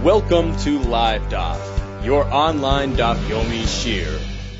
Welcome to Live Daf, your online Daf Yomi Shir.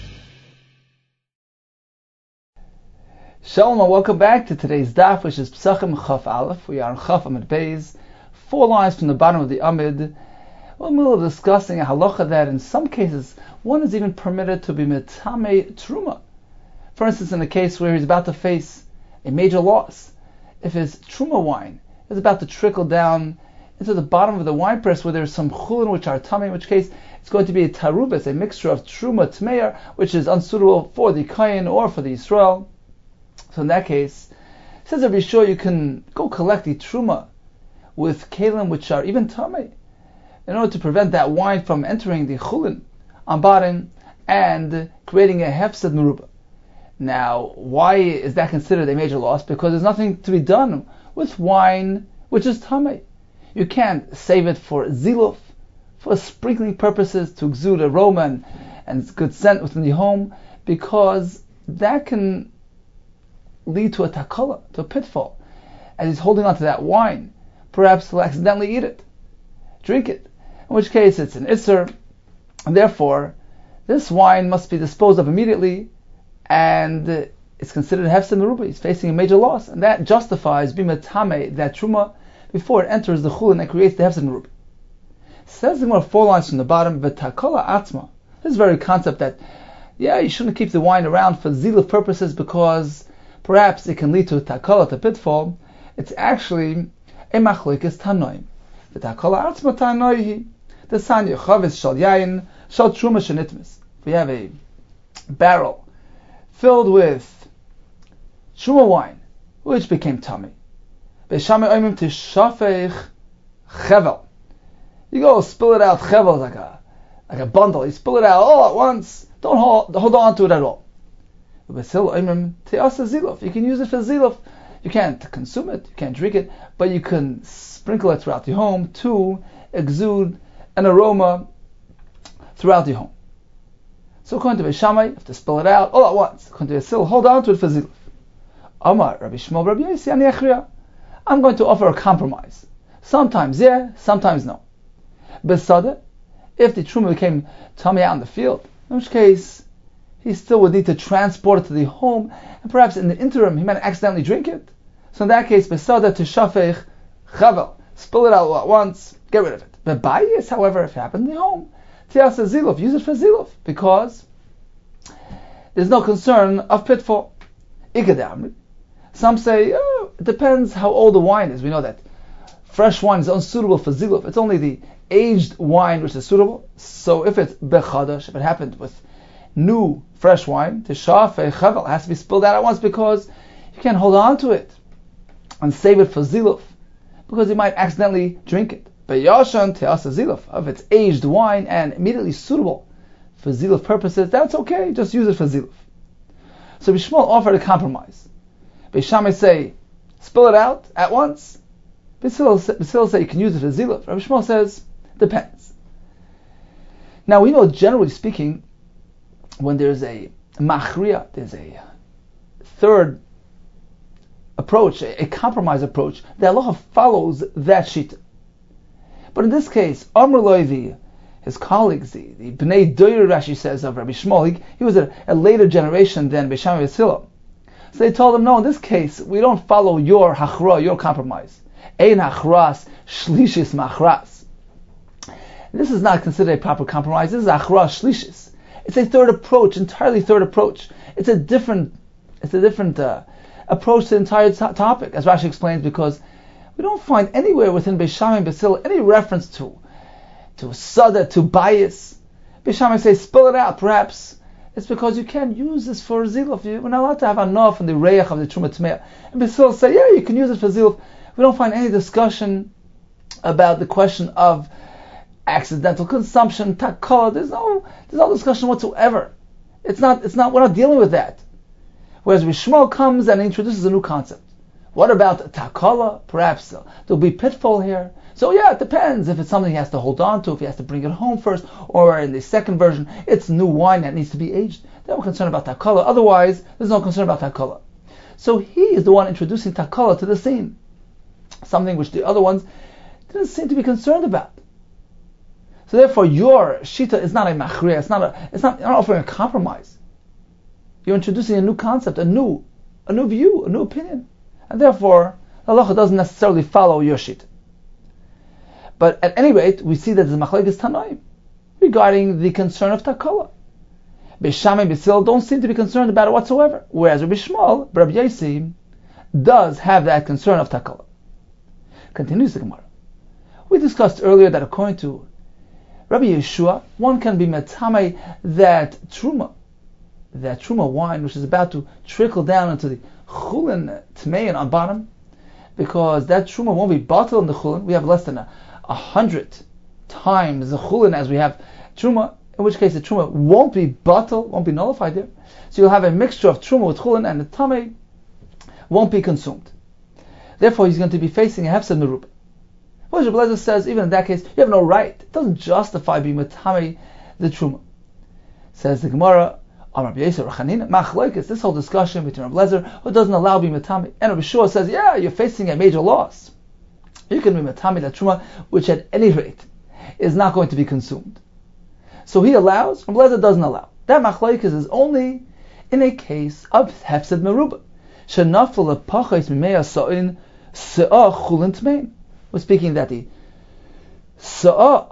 Shalom and welcome back to today's Daf, which is Pesachim Chaf Aleph. We are on Chaf Amid Beis, 4 lines from the bottom of the Amid. We're in the middle of discussing a halacha that in some cases one is even permitted to be metame truma. For instance, in a case where he's about to face a major loss, if his truma wine is about to trickle down into the bottom of the wine press where there's some chulin which are tummy, in which case it's going to be a tarubis, a mixture of truma tmeir, which is unsuitable for the kain or for the Yisrael. So in that case, it says be sure you can go collect the truma with kalim which are even tummy, in order to prevent that wine from entering the chulin on bottom and creating a hefsed meruba. Now, why is that considered a major loss? Because there's nothing to be done with wine which is tummy. You can't save it for ziluf, for sprinkling purposes, to exude aroma and good scent within the home, because that can lead to a takala, to a pitfall. As he's holding on to that wine, perhaps he'll accidentally eat it, drink it, in which case it's an isser, and therefore this wine must be disposed of immediately, and it's considered hefsed meruba. He's facing a major loss, and that justifies bimatame, that truma, before it enters the chulin and creates the hefsed meruba. Says the more 4 lines from the bottom, v'takala atzma. This very concept that, you shouldn't keep the wine around for ziluf purposes because perhaps it can lead to takala, to pitfall. It's actually a machlokes tanoim. V'takala atzma tanoihi. The sanya chavis shal yayin shal truma shenitmis. We have a barrel filled with truma wine, which became tummy. Beishame oimim tishafech chevel. You go spill it out, chevel, like a bundle. You spill it out all at once. Don't hold on to it at all. Besil oimim te'asa ziluf. You can use it for ziluf. You can't consume it, you can't drink it, but you can sprinkle it throughout the home to exude an aroma throughout the home. So according to Beishamai, you have to spill it out all at once. According to Besil, hold on to it for ziluf. Amar Rabbi Shmuel Rabbi Yossi ani echriya. I'm going to offer a compromise. Sometimes sometimes no. Besada, if the truma became tummy out in the field, in which case he still would need to transport it to the home, and perhaps in the interim he might accidentally drink it. So in that case, besada tishafech chavel, spill it out at once, get rid of it. But bayis, however, if it happened in the home, tiasa ziluf, use it for ziluf, because there's no concern of pitfall. Ikadamri. Some say, it depends how old the wine is. We know that fresh wine is unsuitable for ziluf. It's only the aged wine which is suitable. So if it's bechadash, if it happened with new fresh wine, tishaf chavel, has to be spilled out at once, because you can't hold on to it and save it for ziluf, because you might accidentally drink it. But yashan te'asa ziluf, if it's aged wine and immediately suitable for ziluf purposes, that's okay. Just use it for ziluf. So Bishmuel offered a compromise. Beishamai say, spill it out at once. Basil say you can use it for ziluf. Rabbi Shmuel says, depends. Now we know, generally speaking, when there's a machriya, there's a third approach, a compromise approach, the halacha follows that shita. But in this case, Amr Loivi, his colleagues, the Bnei Doyer, Rashi says, of Rabbi Shmuel, he was a later generation than Beishamai Basil. So they told him, no, in this case, we don't follow your hachra, your compromise. Ein hachras, shlishis machras. This is not considered a proper compromise. This is achra shlishis. It's a third approach, entirely third approach. It's a different approach to the entire topic, as Rashi explains, because we don't find anywhere within Beishamai and Basil any reference to sada, to bias. Beishamai says, spill it out, perhaps. It's because you can't use this for ziluf. We're not allowed to have enough in the reich of the truma tmeya. And Basil say, you can use it for ziluf. We don't find any discussion about the question of accidental consumption, takala. There's no discussion whatsoever. It's not. We're not dealing with that. Whereas Rishmo comes and introduces a new concept. What about takala? Perhaps there'll be pitfall here. So it depends if it's something he has to hold on to, if he has to bring it home first, or in the second version, it's new wine that needs to be aged. Then we're concerned about takala. Otherwise, there's no concern about takala. So he is the one introducing takala to the scene. Something which the other ones didn't seem to be concerned about. So therefore, your shita is not a machriya. It's not offering a compromise. You're introducing a new concept, a new view, a new opinion, and therefore, the halacha doesn't necessarily follow your shita. But at any rate, we see that the machlekes tanaim regarding the concern of takala. Beis Shammai and Beis Hillel don't seem to be concerned about it whatsoever, whereas Rabbi Shmuel, Rabbi Yossi, does have that concern of takala. Continues the Gemara. We discussed earlier that according to Rabbi Yeshua, one can be metame that truma wine, which is about to trickle down into the chulin tmein on bottom, because that truma won't be bottled in the chulin. We have less than 100 times the chulin as we have truma, in which case the truma won't be bottled, won't be nullified there. So you'll have a mixture of truma with chulin, and the tamei won't be consumed. Therefore, he's going to be facing a hefsed merubah. Well, Rabbi Eliezer says, even in that case, you have no right. It doesn't justify being metame the truma. Says the Gemara, Rabbi Yosef Rechanina, machlokes, this whole discussion between Rabbi Eliezer, who doesn't allow being metame, and Rabbi Shua says, yeah, you're facing a major loss. You can be metame that truma, which at any rate is not going to be consumed. So he allows, Rabbi Eliezer doesn't allow. That machlokes is only in a case of hefsed merubah. Shenafel lepachos mimei sa'in se'ah chulin tmein. We're speaking that the se'ah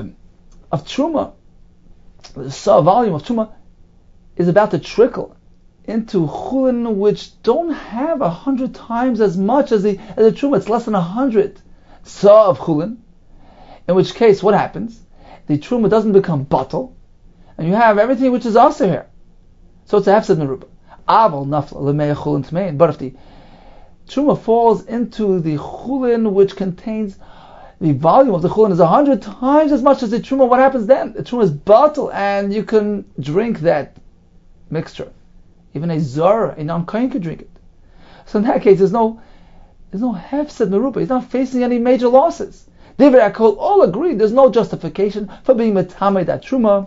of truma, the se'ah volume of truma, is about to trickle into chulin which don't have 100 times as much as the truma. It's less than 100 se'ah of chulin. In which case, what happens? The truma doesn't become bottle, and you have everything which is also here. So it's a hefsed merubah. Aval nafla lemei chulin tmein. But if the truma falls into the chulin which contains the volume of the chulin is 100 times as much as the truma, what happens then? The truma is bottle, and you can drink that mixture. Even a zara, a non-kohen could drink it. So in that case, there's no hefsed merubah. He's not facing any major losses. David Akol all agree there's no justification for being metame that truma.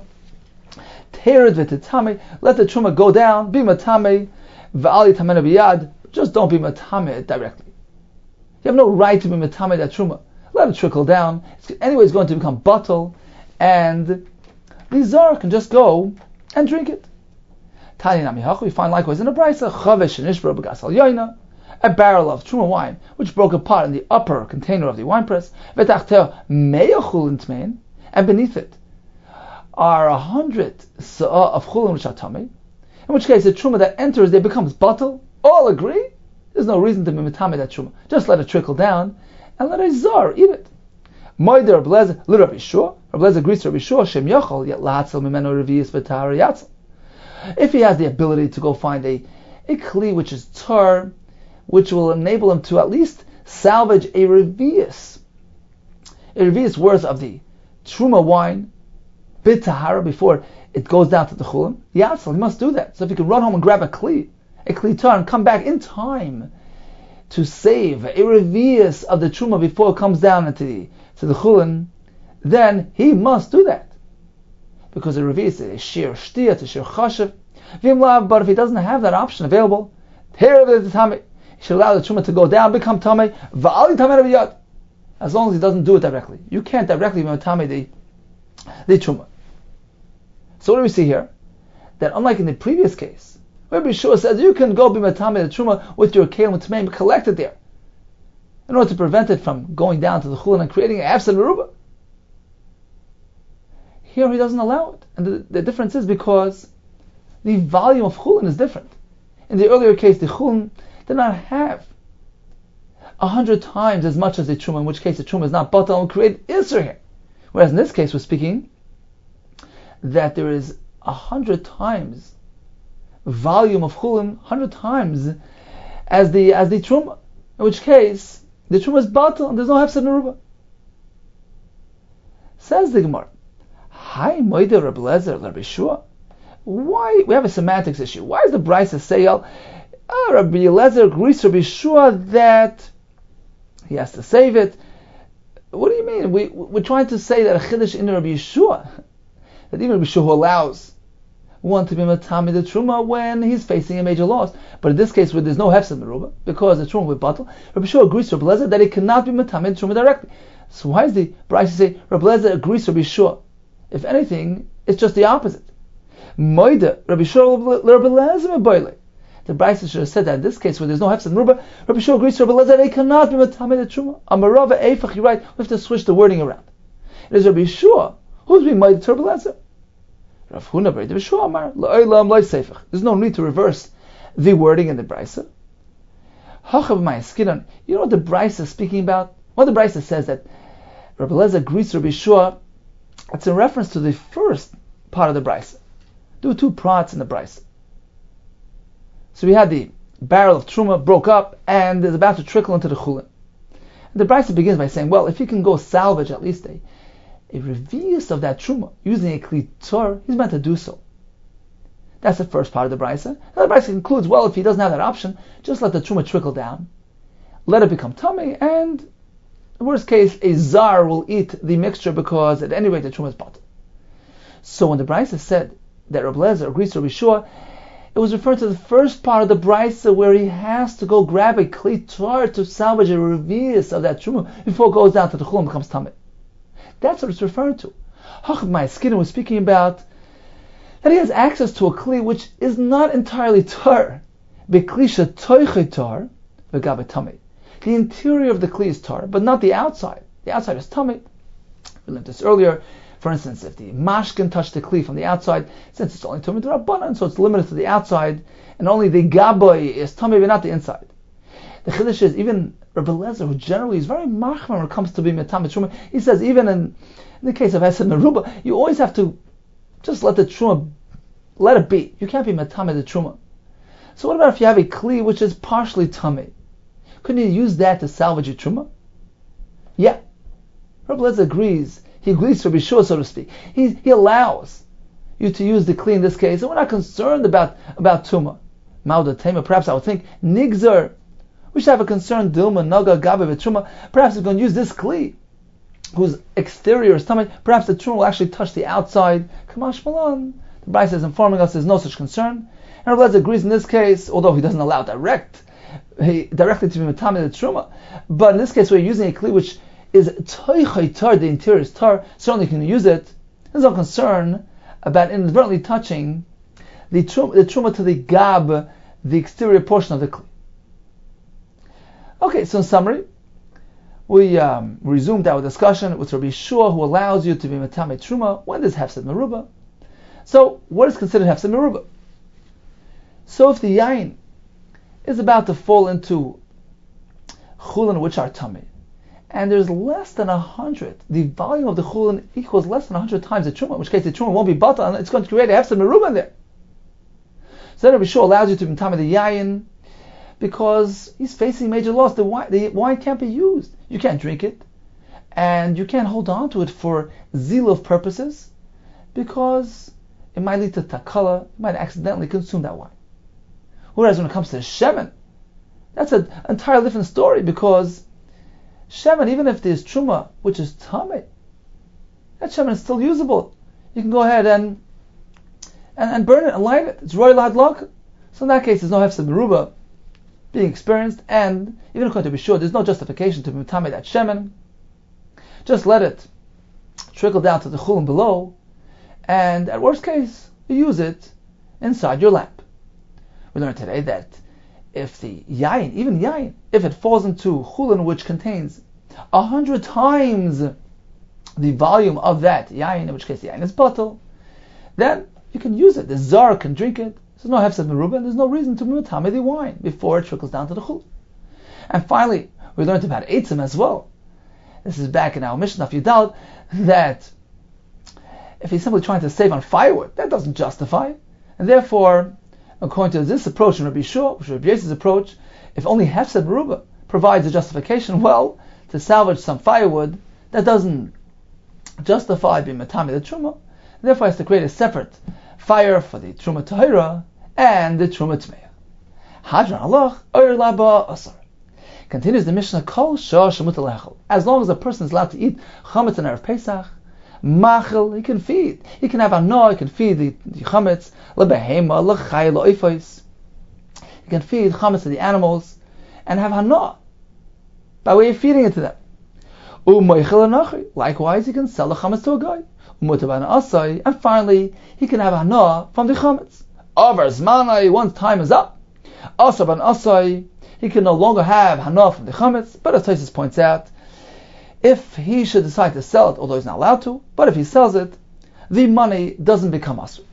Tered v'tetame, let the truma go down, be metame, v'ali tamena biyad, just don't be metame it directly. You have no right to be metame that truma. Let it trickle down. Anyway, it's going to become bottle, and the zar can just go and drink it. Tani nami we find likewise in the brisa, chavesh nishbra b'gasal yoina, a barrel of truma wine, which broke apart in the upper container of the wine press, v'tachteh meya chulin tmein, and beneath it are 100 se'ah of chulin which are tamei, in which case the truma that enters there becomes bottle. All agree, there's no reason to be metame that truma. Just let it trickle down, and let a zar eat it. Moider Rabbi Eliezer, li Rabbi Shua, Rabbi Eliezer agrees to Rabbi Shua, shem yachol yet lahatzel mimeno revius v'tahar yatzel. If he has the ability to go find a kli which is tar, which will enable him to at least salvage a revius worth of the truma wine, bit tahara, before it goes down to the chulin, yatzel, he must do that. So if he can run home and grab a kli tar, and come back in time to save a revius of the truma before it comes down into the chulin, then he must do that. Because a revius is a shir shtia, it's a shir chashav. But if he doesn't have that option available, he should allow the truma to go down, become tamei, va'ali tamei biyad, as long as he doesn't do it directly. You can't directly tamei the truma. So what do we see here? That unlike in the previous case, Rabbi Shua says you can go be metame the truma with your kelim tmeim, collect it there, in order to prevent it from going down to the chulin and creating an hefsed merubah. Here he doesn't allow it, and the difference is because the volume of chulin is different. In the earlier case, the chulin did not have 100 times as much as the truma, in which case the truma is not batal and create isser here. Whereas in this case, we're speaking that there is 100 times volume of chulin, 100 times as the truma, in which case the truma is batal and there's no hefsed merubah. Says the Gemara, Hi moide Rabbi Eliezer Rabbi Shua. Why we have a semantics issue? Why is the brisa say Rabbi Eliezer agrees to Rabbi Shua that he has to save it? What do you mean? We're trying to say that a chiddush in Rabbi Shua, that even Rabbi Shua allows want to be matami the truma when he's facing a major loss. But in this case, where there's no hefsed meruba, because the truma will be batal, Rabbi Shua agrees to Rabbi Lezer that he cannot be matami the truma directly. So why is the Brisa say Rabbi Lezer agrees to Rabbi Shua? If anything, it's just the opposite. Moida Rabbi Shua Rabbi Lezer meboile. The Brisa should have said that in this case, where there's no hefsed meruba, Rabbi Shua agrees to Rabbi Lezer that he cannot be matami the truma. Amarava eifach, you're right. We have to switch the wording around. It is Rabbi Shua who's being moida to Rabbi Lezer. Rav Huna Rabbi Shua Amar La'olam Lo Seifach. There's no need to reverse the wording in the Brisa. Hachav Ma'askidan. You know what the Brisa is speaking about? What the Brisa says that Rabbi Lezer agrees to Rabbi Shua. It's in reference to the first part of the Brisa. There were two parts in the Brisa. So we had the barrel of truma broke up and is about to trickle into the chulin. And the Brisa begins by saying, well, if you can go salvage at least a revius of that truma using a kli tor, he's meant to do so. That's the first part of the Brisa. And the Brisa concludes, well, if he doesn't have that option, just let the truma trickle down, let it become tummy, and in the worst case, a zar will eat the mixture because at any rate the truma is bottled. So when the Brisa said that Rabbi Lezer agrees to Rabbi Shua, it was referring to the first part of the Brisa where he has to go grab a kli tor to salvage a revius of that truma before it goes down to the chul and becomes tummy. That's what it's referring to. Hachab Ma'askidan was speaking about that he has access to a kli which is not entirely tar. Beklisha toiche tar, v'gabe tamei. The interior of the kli is tar, but not the outside. The outside is tamei. We learned this earlier. For instance, if the mashkin touched the kli from the outside, since it's only tamei d'Rabbanan, so it's limited to the outside, and only the gaboy is tamei, but not the inside. The chiddush is even Rabbi Lezer, who generally is very machmir when it comes to being matami truma, he says even in the case of Hesed Meruba, you always have to just let the truma, let it be. You can't be matami the truma. So what about if you have a kli which is partially tummy? Couldn't you use that to salvage your truma? Yeah. Rabbi Lezer agrees. He agrees to Rabbi Shua, so to speak. He allows you to use the kli in this case, and we're not concerned about truma. Mauda tema, perhaps I would think nigzar. We should have a concern, Dilma, Naga, Gabe, Truma. Perhaps we're going to use this kli, whose exterior is tummy. Perhaps the truma will actually touch the outside. Kamash Malan. The Brisa is informing us there's no such concern. And Rabbi Lezer agrees in this case, although he doesn't allow directly to be matami the truma. But in this case, we're using a kli which is toichai tar, the interior is tar. Certainly, you can use it. There's no concern about inadvertently touching the truma to the gab, the exterior portion of the kli. Okay, so in summary, we resumed our discussion with Rabbi Shua, who allows you to be matame truma when there's hefsed meruba. So, what is considered hefsed meruba? So, if the yain is about to fall into chulin which are tummy, and there's less than 100, the volume of the chulin equals less than 100 times the truma, in which case the truma won't be batal, and it's going to create a hefsed meruba in there. So then Rabbi Shua allows you to be matame the yain, because he's facing major loss. The wine can't be used. You can't drink it, and you can't hold on to it for zilov purposes, because it might lead to takala. You might accidentally consume that wine. Whereas when it comes to shemen, that's an entirely different story, because shemen, even if there's truma, which is tamei, that shemen is still usable. You can go ahead and burn it and light it. It's royal hadlok. So in that case, there's no hefsed meruba being experienced, and even according to be sure, there's no justification to matame that shemen. Just let it trickle down to the chulin below, and at worst case, you use it inside your lamp. We learned today that if the yain, even yain, if it falls into chulin which contains 100 times the volume of that yain, in which case the yain is bottle, then you can use it. The zar can drink it. There's no hefsed meruba, and there's no reason to matame the wine before it trickles down to the chul. And finally, we learned about eitzim as well. This is back in our Mishnah Yudal, that if he's simply trying to save on firewood, that doesn't justify. And therefore, according to this approach in Rabbi Shua, which is Rabbi Yosef's approach, if only hefsed meruba provides a justification, well, to salvage some firewood, that doesn't justify being matame the truma. Therefore, he has to create a separate fire for the truma tahira and the truma tmeya. Hadran alach oir laba asar. Continues the Mishnah, kol shah shemut alechel. As long as a person is allowed to eat chametz on Erev Pesach, Machel, he can feed. He can have hana, he can feed the chametz, lebehema, lechai, leoifos. He can feed chametz to the animals and have hana by way of feeding it to them. Likewise, he can sell the chametz to a guy. And finally, he can have hana from the chametz. Over zmanai, once time is up, asaban asai, he can no longer have hana from the chametz. But as Tosfos points out, if he should decide to sell it, although he's not allowed to, but if he sells it, the money doesn't become asur.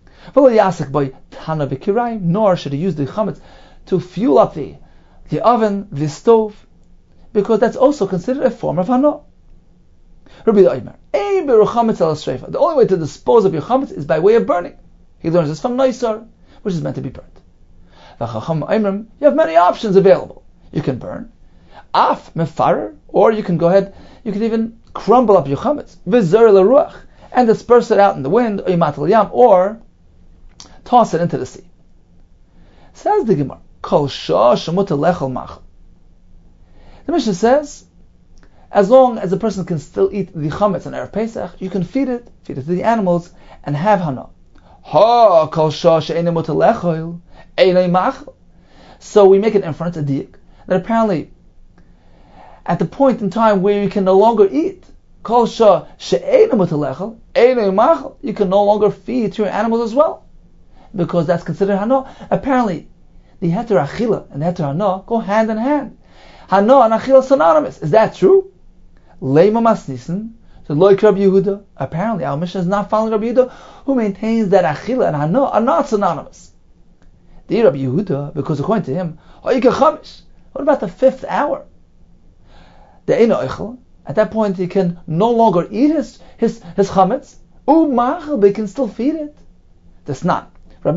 Nor should he use the chametz to fuel up the oven, the stove, because that's also considered a form of hana. The only way to dispose of your chametz is by way of burning. He learns this from Naisar, which is meant to be burnt. You have many options available. You can burn, af mefarer, or you can go ahead, you can even crumble up your chametz, v'zer l'ruach, and disperse it out in the wind, or toss it into the sea. Says the Gemara, kol shah shemut lechol machal. The Mishnah says, as long as a person can still eat the chametz on Erev Pesach, you can feed it to the animals, and have hana. Ha kol shah she'ein mut lechol einay machal. So we make an inference, a diak, that apparently at the point in time where you can no longer eat, kol shah she'ein mut lechol einay machal, you can no longer feed to your animals as well, because that's considered hana. Apparently, the heter achila and the heter hana go hand in hand. Hana and achila synonymous. Is that true? Leima masnisin, so loik Rabbi Yehuda. Apparently, our Mishnah is not following Rabbi Yehuda, who maintains that achila and hana are not synonymous. The Rabbi Yehuda, because according to him, what about the 5th hour? The eino eichel. At that point, he can no longer eat his chametz. Machal, but he can still feed it. That's not. A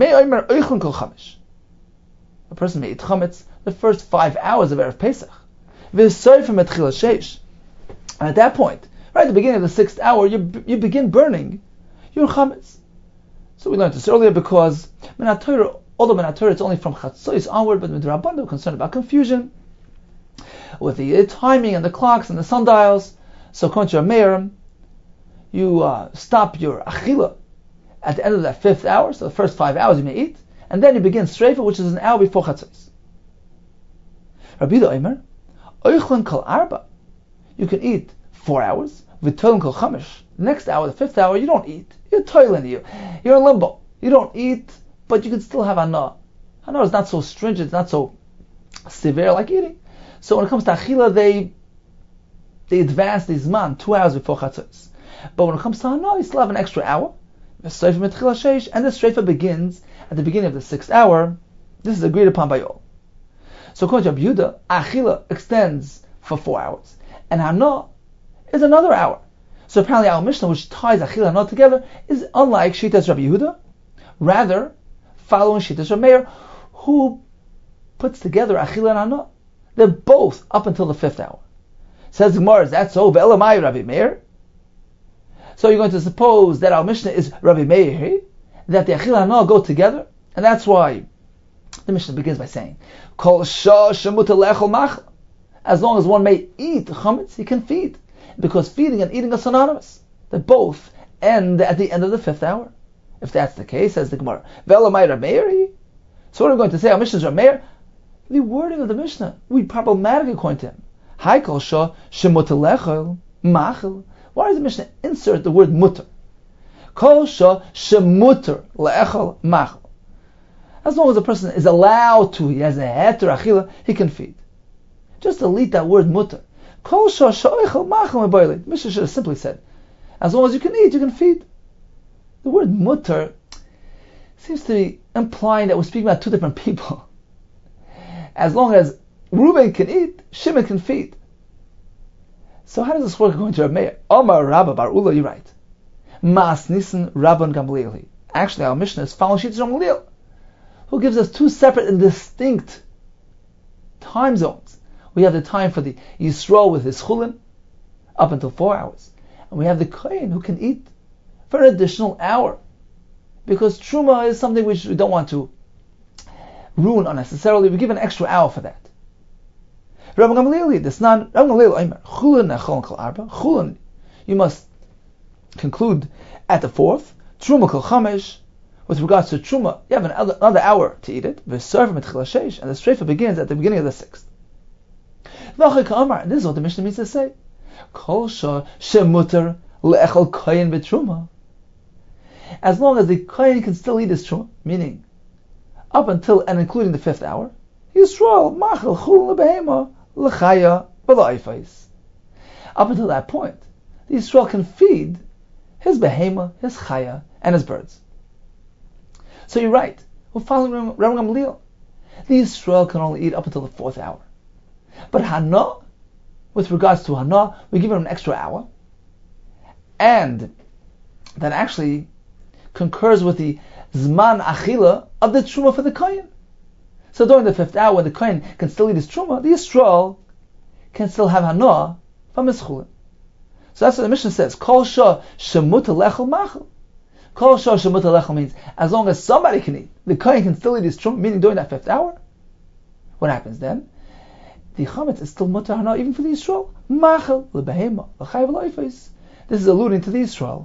person may eat chametz the first 5 hours of Erev Pesach. And at that point, right at the beginning of the 6th hour, you begin burning your chametz. So we learned this earlier because although Minat Torah it's only from Chatzos onward, but Midrabban they were concerned about confusion with the timing and the clocks and the sundials. So according to Meir, you stop your achila at the end of that 5th hour, so the first 5 hours you may eat, and then you begin streifa, which is an hour before Chatzos. Rabbi Yehuda Omer, oichlin kol arba, you can eat 4 hours, v'toilin kol chamish, the next hour, the 5th hour, you don't eat, you're toiling, you're in limbo, you don't eat, but you can still have hana. Hana is not so stringent, it's not so severe like eating. So when it comes to achila, they advance the zman 2 hours before Chatzos. But when it comes to hana, you still have an extra hour, and the streifa begins at the beginning of the 6th hour. This is agreed upon by all. So according to Rabbi Yehuda, achila extends for 4 hours, and hana is another hour. So apparently our Mishnah, which ties achila and hana together, is unlike Shitas Rabbi Yehuda, rather following Shitas Rabbi Meir, who puts together achila and hana. They're both up until the 5th hour. Says the Gemara, is that so? Ve'elamai Rabbi Meir? So you're going to suppose that our Mishnah is Rabbi Meir, that the achila and hana go together, and that's why the Mishnah begins by saying, Kol shah shemut lechol machal. As long as one may eat chametz, he can feed, because feeding and eating are synonymous. They both end at the end of the 5th hour. If that's the case, says the Gemara, Ve'elamai Rabbi Meir? So what are we going to say? Our Mishnah is Rabbi Meir? The wording of the Mishnah, we problematic according to him. Hai kol shah shemut lechol machal. Why does the Mishnah insert the word mutter? Kol shah shemuter le'echol machal. As long as a person is allowed to, he has a heter achila, he can feed. Just delete that word mutter. Kol shah she'echol machal me'boiled. The Mishnah should have simply said, as long as you can eat, you can feed. The word mutter seems to be implying that we're speaking about two different people. As long as Reuben can eat, Shimon can feed. So how does this work according to Rabbi Meir? Omar Rabba Bar Ula, you're right. Mas Nisan Rabban Gamliel. Actually, our Mishnah is following Shitas Gamliel, who gives us two separate and distinct time zones. We have the time for the Yisrael with his chulin, up until 4 hours. And we have the Kohen who can eat for an additional hour. Because Truma is something which we don't want to ruin unnecessarily. We give an extra hour for that. Chulin, you must conclude at the fourth, Truma kol chamesh. With regards to Truma, you have another hour to eat it. V'sarva mitchil hashesh, and the streifa begins at the beginning of the sixth. V'achai ka'amar, and this is what the Mishnah means to say. Kol shemuter le'echol koyin b'truma. As long as the koyin can still eat his truma, meaning up until and including the fifth hour, Yisrael machel chul lebehema lechaya v'la'ifais. Up until that point, the Yisrael can feed his behema, his chaya, and his birds. So you're right. We're following Rav Gamliel. The Yisrael can only eat up until the fourth hour. But Hana, with regards to Hana, we give him an extra hour. And that actually concurs with the Zman Achila of the Truma for the Kohen. So during the fifth hour, when the Kohen can still eat his Truma, the Yisrael can still have Hana from his Chulin. So that's what the Mishnah says. Kol shah shemut lechel machel. Kol shah shemut lechel means as long as somebody can eat, the Kohen can still eat his Truma, meaning during that fifth hour. What happens then? The chametz is still mutar hana even for the Yisrael. Machel lebehema l'chayv l'oifes. This is alluding to the Yisrael.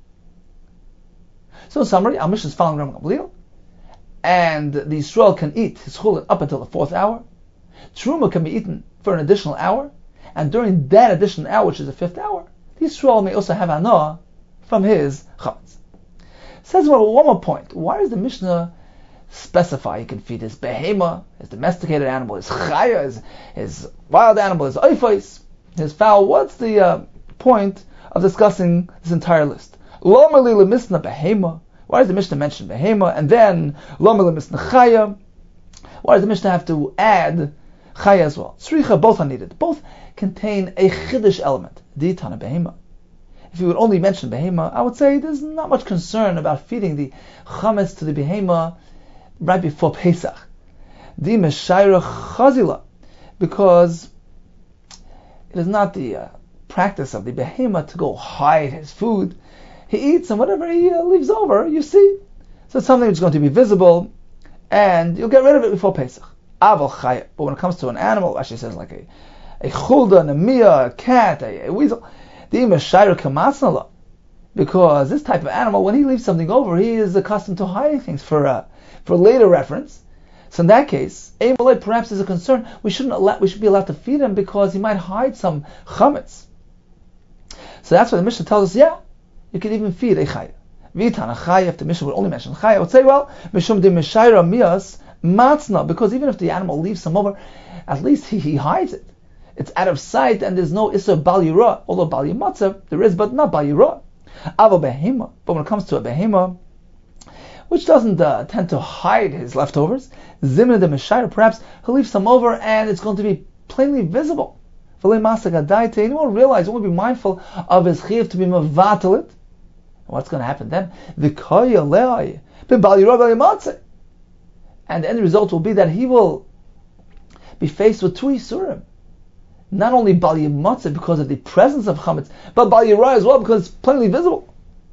So in summary, our Mishnah is following Rav Gamliel, and the Yisrael can eat his chulin up until the fourth hour. Truma can be eaten for an additional hour, and during that additional hour, which is the fifth hour, the Yisrael may also have hana from his chametz. Says one more point. Why does the Mishnah specify he can feed his behema, his domesticated animal, his chaya, his wild animal, his oifais, his fowl? What's the point of discussing this entire list? Lomeli lemisna behema. Why does the Mishnah mention behema and then lomeli lemisna chaya? Why does the Mishnah have to add chaya as well? Tzricha, both are needed. Both contain a chiddush element. Ditana behema. If you would only mention behema, I would say there's not much concern about feeding the chametz to the behema right before Pesach. Di meshayra chazila, because it is not the practice of the behema to go hide his food. He eats, and whatever he leaves over, you see. So it's something that's going to be visible, and you'll get rid of it before Pesach. Aval chaya. But when it comes to an animal, actually says like a chulda, a mia, a cat, a weasel, di meshayra kamatzala, because this type of animal, when he leaves something over, he is accustomed to hiding things for later reference. So in that case, perhaps there's a concern. We should be allowed to feed him because he might hide some chametz. So that's why the Mishnah tells us, yeah, you can even feed a chaya. Vitana chaya, if the Mishnah would only mention chaya, I would say, well, mishum de mishayra mias matzna, because even if the animal leaves some over, at least he hides it. It's out of sight, and there's no issur bal yirah, although bal yimatzav there is, but not bal yirah. Avo behema, but when it comes to a behema, which doesn't tend to hide his leftovers, Zimna de Meshayra, perhaps he'll leave some over and it's going to be plainly visible. And he won't realize, he won't be mindful of his chiyuv to be mevatalit. What's going to happen then? And the end result will be that he will be faced with two isurim. Not only bal yimatzeh because of the presence of chametz, but bal yirah as well because it's plainly visible.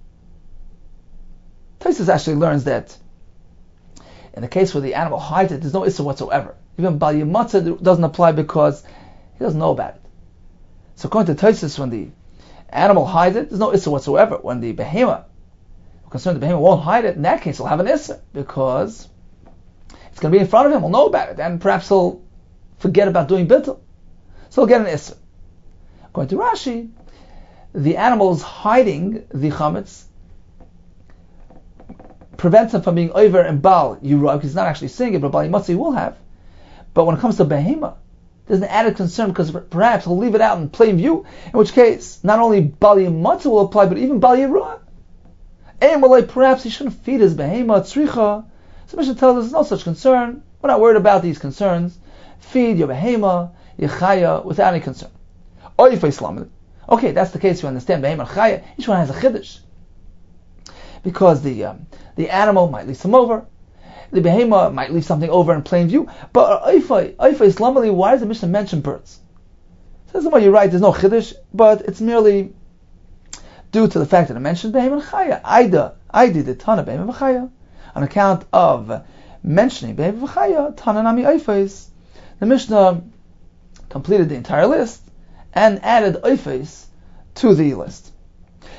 Taisus actually learns that in the case where the animal hides it, there's no issur whatsoever. Even bal yimatzeh doesn't apply because he doesn't know about it. So according to Taisus, when the animal hides it, there's no issur whatsoever. When the behema, we're concerned the behema won't hide it, in that case he'll have an issur because it's going to be in front of him, he'll know about it, and perhaps he'll forget about doing bittul. So he'll get an issur. According to Rashi, the animal's hiding the chametz prevents him from being over and bal yirah, because he's not actually seeing it, but bal yimatzeh he will have. But when it comes to behema, there's an added concern because perhaps he'll leave it out in plain view, in which case not only bal yimatzeh will apply, but even bal yirah. Perhaps he shouldn't feed his behema tzricha. So Mishnah tells us there's no such concern. We're not worried about these concerns. Feed your behema, your chaya, without any concern. Okay, that's the case. You understand behema and chaya. Each one has a chiddush. Because the animal might leave some over, the behema might leave something over in plain view. But oifai islamally, why does the Mishnah mention birds? Says you're right, there's no chiddush, but it's merely due to the fact that it mentioned behema and chaya. I did the tana behema and chaya on account of mentioning behema and chaya. Tana nami oifais. The Mishnah completed the entire list and added oifais to the list.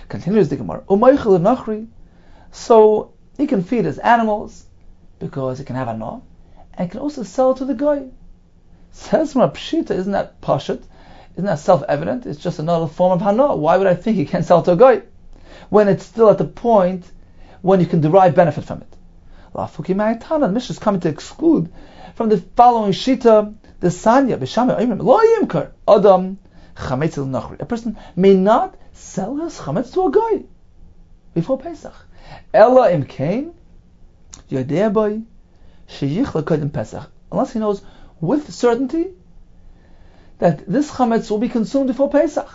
Continues the Gemara. Umaychel nachri. So he can feed his animals because he can have hana, and can also sell to the guy. Says Rav Pshita, isn't that pashut? Isn't that self-evident? It's just another form of hana. Why would I think he can't sell to a guy when it's still at the point when you can derive benefit from it? The Mishnah is coming to exclude from the following shita the sanya b'shamay oimrim lo yimkar adam chametz el nachri. A person may not sell his chametz to a guy before Pesach. Ella imkain yodei boy sheyichla kodim Pesach, unless he knows with certainty that this chametz will be consumed before Pesach.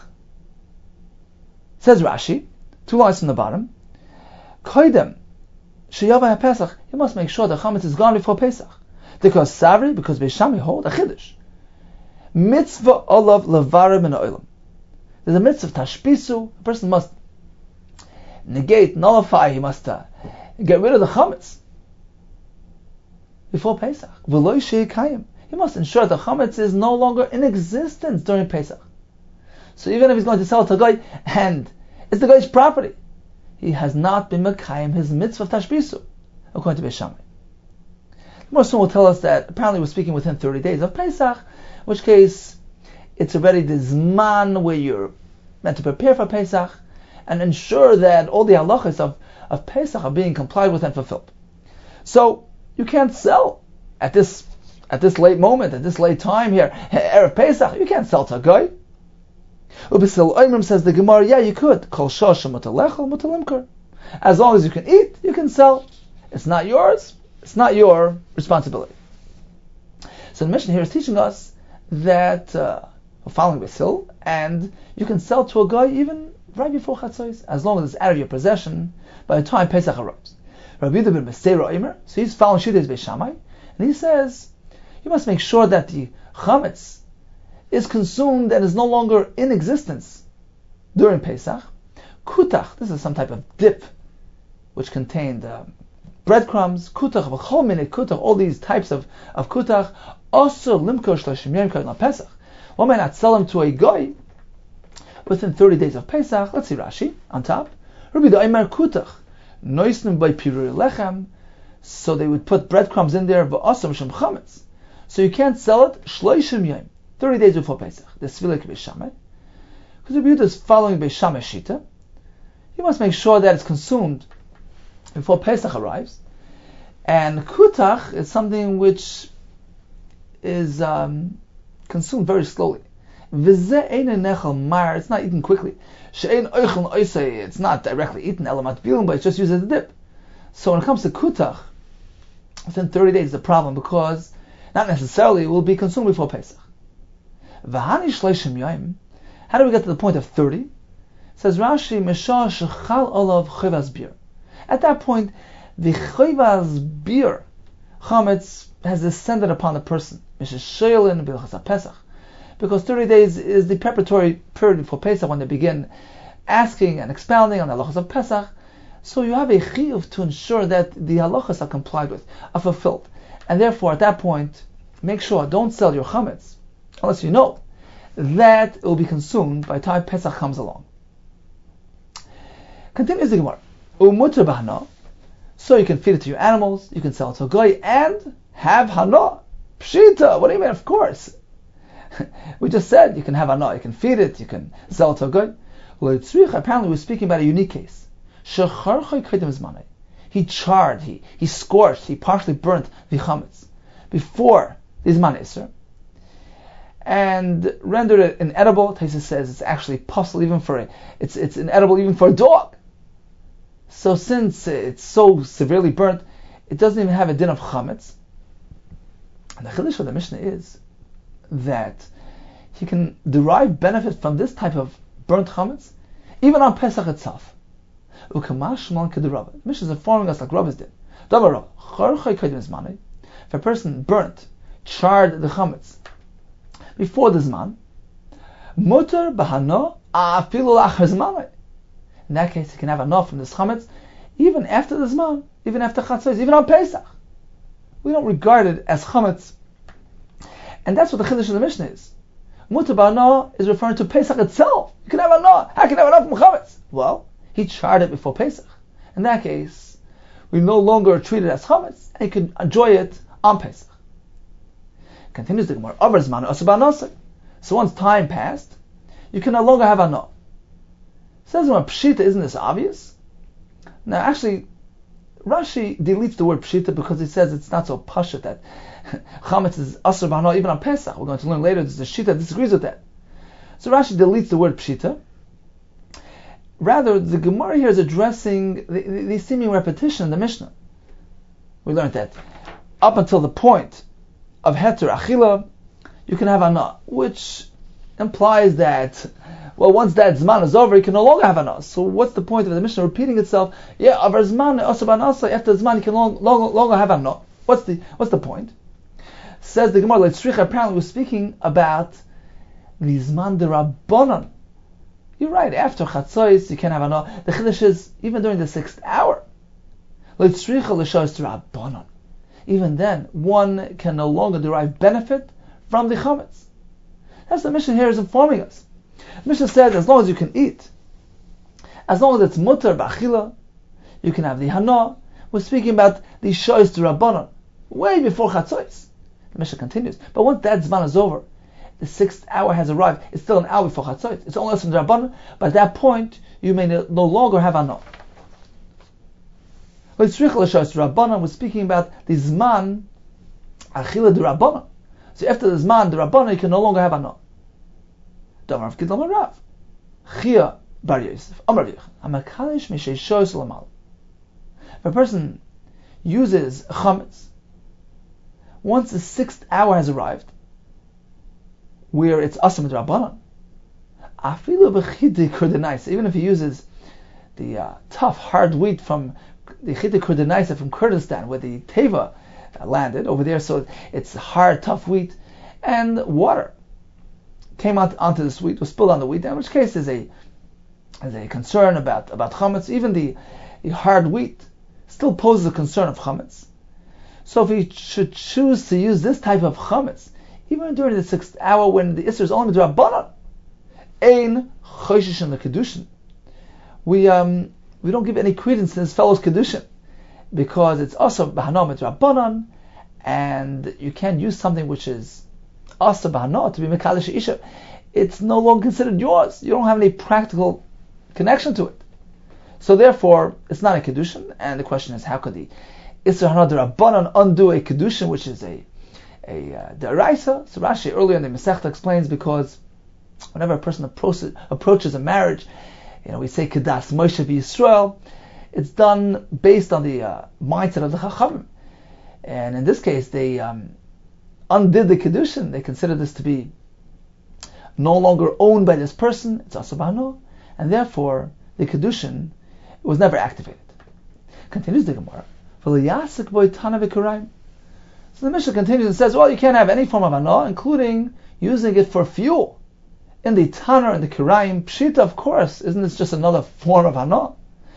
Says Rashi, 2 lines from the bottom, kodim sheyava Pesach, you must make sure the chametz is gone before Pesach. Because Savri, because Beishami hold a chiddush. Mitzvah olav levarim in oilam. There's a mitzvah tashpisu. A person must negate, nullify. He must get rid of the chametz before Pesach. V'lo sheikayim. He must ensure the chametz is no longer in existence during Pesach. So even if he's going to sell it to a guy and it's the guy's property, he has not been mekayim his mitzvah tashpisu, according to Beishami. More soon will tell us that apparently we're speaking within 30 days of Pesach, in which case it's already the Zman where you're meant to prepare for Pesach and ensure that all the halachas of Pesach are being complied with and fulfilled. So you can't sell at this late moment, at this late time here, Erev Pesach, you can't sell to a guy. Ubisil Oimrim says the Gemara, yeah, you could. Kol shosha mutalechel mutalimkar. As long as you can eat, you can sell. It's not yours. It's not your responsibility. So the Mishnah here is teaching us that we're following Basil, and you can sell to a guy even right before Chatzos, as long as it's out of your possession by the time Pesach arrives. Rabbi Yehuda ben Meseira Omer, so he's following Shittas Beis Shammai, and he says you must make sure that the chametz is consumed and is no longer in existence during Pesach. Kutach, this is some type of dip which contained breadcrumbs, kutach, v'chol minei kutach, all these types of kutach, also limkor shlashim yom k'adon Pesach. One may not sell them to a guy within 30 days of Pesach. Let's see Rashi on top. Rabbi Yehuda kutach noisnim by pirur lechem, so they would put breadcrumbs in there, v'asam shem chametz. So you can't sell it shloishim yom, 30 days before Pesach. The svilik Beis Shammai, because Rabbi Yehuda is following Beis Shammai shita. You must make sure that it's consumed before Pesach arrives. And kutach is something which is consumed very slowly. It's not eaten quickly. It's not directly eaten, but it's just used as a dip. So when it comes to kutach, within 30 days is a problem, because not necessarily it will be consumed before Pesach. How do we get to the point of 30? Says Rashi, at that point, the chayvaz bir chametz has descended upon the person, because 30 days is the preparatory period for Pesach, when they begin asking and expounding on the halachas of Pesach. So you have a chiyuv to ensure that the halachas are complied with, are fulfilled, and therefore at that point, make sure don't sell your chametz unless you know that it will be consumed by the time Pesach comes along. Continues the Gemara. Umutar b'hana, so you can feed it to your animals, you can sell it to a guy, and have hana. Pshita, what do you mean? Of course. We just said you can have hana, you can feed it, you can sell it to a guy. Apparently we're speaking about a unique case. He charred, he scorched, he partially burnt the chametz before the Zman Isser, and rendered it inedible. Taisa says it's actually possible even for it's inedible even for a dog. So since it's so severely burnt, it doesn't even have a din of chametz. And the chiddush of the Mishnah is that he can derive benefit from this type of burnt chametz even on Pesach itself. The Mishnah is informing us like Rabbis did. If a person burnt, charred the chametz before the zman, mutar b'hano afilu lachar zman. In that case, he can have enough from this chametz even after the zman, even after chatzos, even on Pesach. We don't regard it as chametz, and that's what the chiddush of the Mishnah is. Mutar b'hano is referring to Pesach itself. You can have enough. How can you have enough from chametz? Well, he charred it before Pesach. In that case, we no longer treat it as chametz, and you can enjoy it on Pesach. Continues the Gemara. So once time passed, you can no longer have anah. Says when pshita, isn't this obvious? Now actually, Rashi deletes the word pshita because he says it's not so pashut that chametz is asur b'hana even on Pesach. We're going to learn later there's a shita that disagrees with that. So Rashi deletes the word pshita. Rather, the Gemara here is addressing the seeming repetition in the Mishnah. We learned that up until the point of heter achila, you can have anah, which implies that, well, once that zman is over, you can no longer have anah. So what's the point of the Mishnah repeating itself? Yeah, avar zman asur b'nasa, after zman you can no longer have anah. What's the point? Says the Gemara, apparently we're speaking about the zman derabbanan. You're right, after chatzos you can have anah. The chiddush is, even during the 6th hour, even then, one can no longer derive benefit from the chametz. That's the Mishnah here is informing us. The Mishnah says, as long as you can eat, as long as it's mutar b'achila, you can have the hana. We're speaking about the shoyos d'Rabbanan, way before chatzos. The Mishnah continues, but once that zman is over, the 6th hour has arrived, it's still an hour before chatzos. It's only from Rabbanan, but at that point, you may no longer have hana. We're speaking about the zman achila d'Rabbanan. So after the zman d'Rabbanan, you can no longer have hana. Damar Gidlam Rav Chia Bar Yosef Amar Yich Hamakalish Mishei Shoyos Lamal. If a person uses chametz once the 6th hour has arrived, where it's asam d'Rabbanan, afilu b'chidei kurdenaisa, even if he uses the tough, hard wheat from the chidei kurdenaisa from Kurdistan, where the teva landed over there, so it's hard, tough wheat, and water came out onto this wheat, was spilled on the wheat, in which case there's a concern about chametz. Even the hard wheat still poses a concern of chametz. So if he should choose to use this type of chametz, even during the 6th hour when the Isser is only d'Rabbanan, ein choshish in the kedushin, we don't give any credence to his fellow's kedushin because it's also b'hana d'Rabbanan, and you can't use something which is asa b'hana to be mekalish isha. It's no longer considered yours. You don't have any practical connection to it. So therefore, it's not a kedushin. And the question is, how could the Isser hana d'Rabbanan undo a kedushin which is a deraisa? So Rashi earlier in the Masechta explains, because whenever a person approaches a marriage, we say Kedas Moshe v'Yisrael, it's done based on the mindset of the Chachamim. And in this case, they undid the Kedushin. They consider this to be no longer owned by this person. It's asabano, and therefore the Kedushin was never activated. Continues the Gemara. So the Mishnah continues and says, well, you can't have any form of hana, including using it for fuel. In the Tanner and the Kirayim, Pshita, of course, isn't this just another form of hana?